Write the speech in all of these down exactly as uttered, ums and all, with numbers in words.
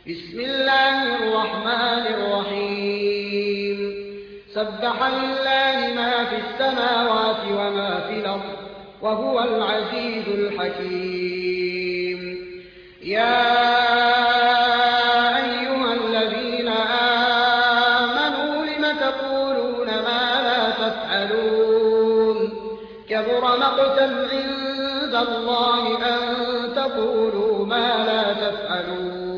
بسم الله الرحمن الرحيم سبح لله ما في السماوات وما في الأرض وهو العزيز الحكيم. يا أيها الذين آمنوا لم تقولون ما لا تفعلون كبر مقتا عند الله أن تقولوا ما لا تفعلون.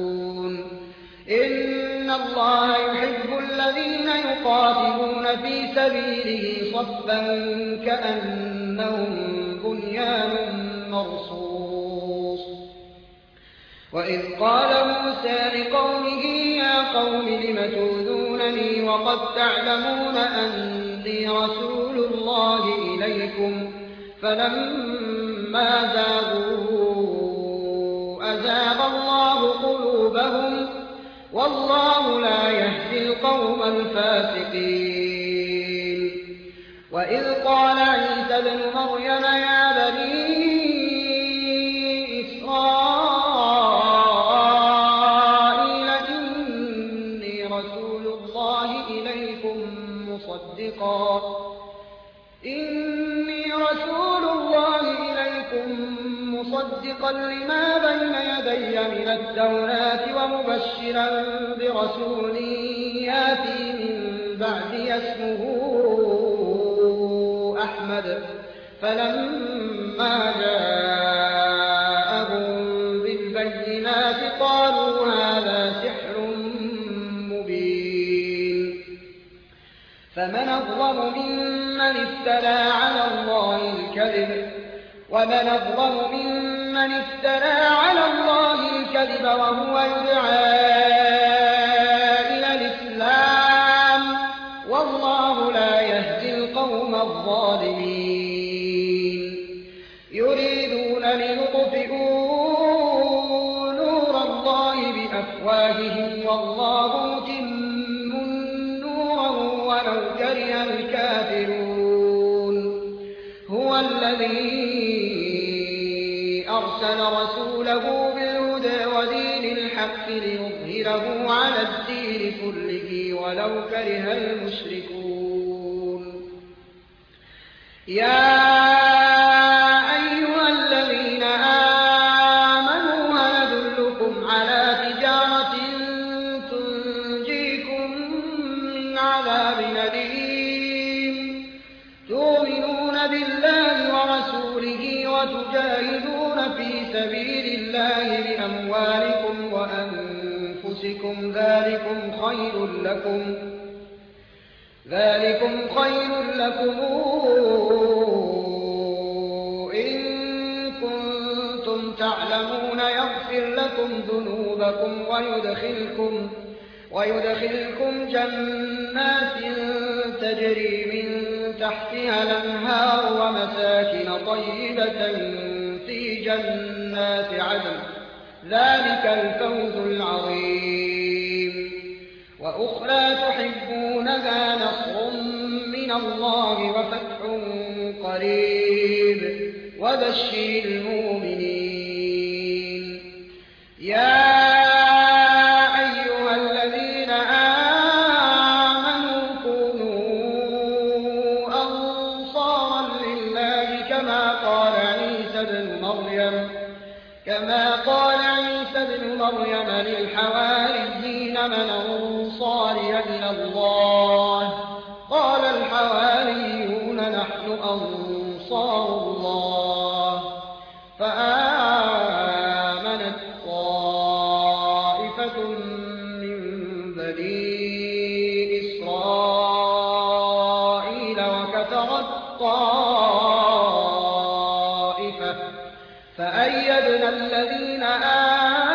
إن الله يحب الذين يقاتلون في سبيله صفا كأنهم بنيان مرصوص. وإذ قال موسى لقومه يا قوم لم تؤذونني وقد تعلمون أني رسول الله إليكم فلما زاغوا أزاغ الله قلوبهم والله لا يهدي القوم الفاسقين. وإذ قال عيسى ابن مريم يا بني إسرائيل إني رسول الله إليكم مصدقا إني رسول الله إليكم مصدقا لما بين يدي من التوراة ومبشرا برسول ياتي من بعدي اسمه أحمد. فلما جاءهم بالبينات قالوا هذا سحر مبين. فمن أظلم ممن افترى على الله الكذب ومن أظلم ممن افترى على الله الكذب وهو يدعى إلى الإسلام والله لا يهدي القوم الظالمين. يريدون ليطفئوا نور الله بأفواههم والله متم نوره ولو كره الكافرون. هو الذي أرسل رسوله بالهدى ودين الحق ليظهره على الدين كله ولو كره المشركون. يا أيها الذين آمنوا هل أدلكم على تجارة تنجيكم من عذاب أليم تؤمنون بالله ورسوله وتجاهدون في سبيل الله بأموالكم وأنفسكم ذلكم خير لكم ذلكم خير لكم إن كنتم تعلمون يغفر لكم ذنوبكم ويدخلكم ويدخلكم جنات تجري من تحتها الأنهار ومساكن طيبة في جنات عدن ذلك الفوز العظيم. وأخرى تحبونها نصر من الله وفتح قريب وبشر المؤمنين. يا أيها الذين آمنوا كونوا أنصارا لله كما قال عيسى ابن مريم كما قال عيسى ابن مريم للحواريين من أنصاري إلى الله قال الحواريون نحن أنصار الله. فآمنت طائفة من بني إسرائيل وكفرت طائفة فأيدنا الذين آمنوا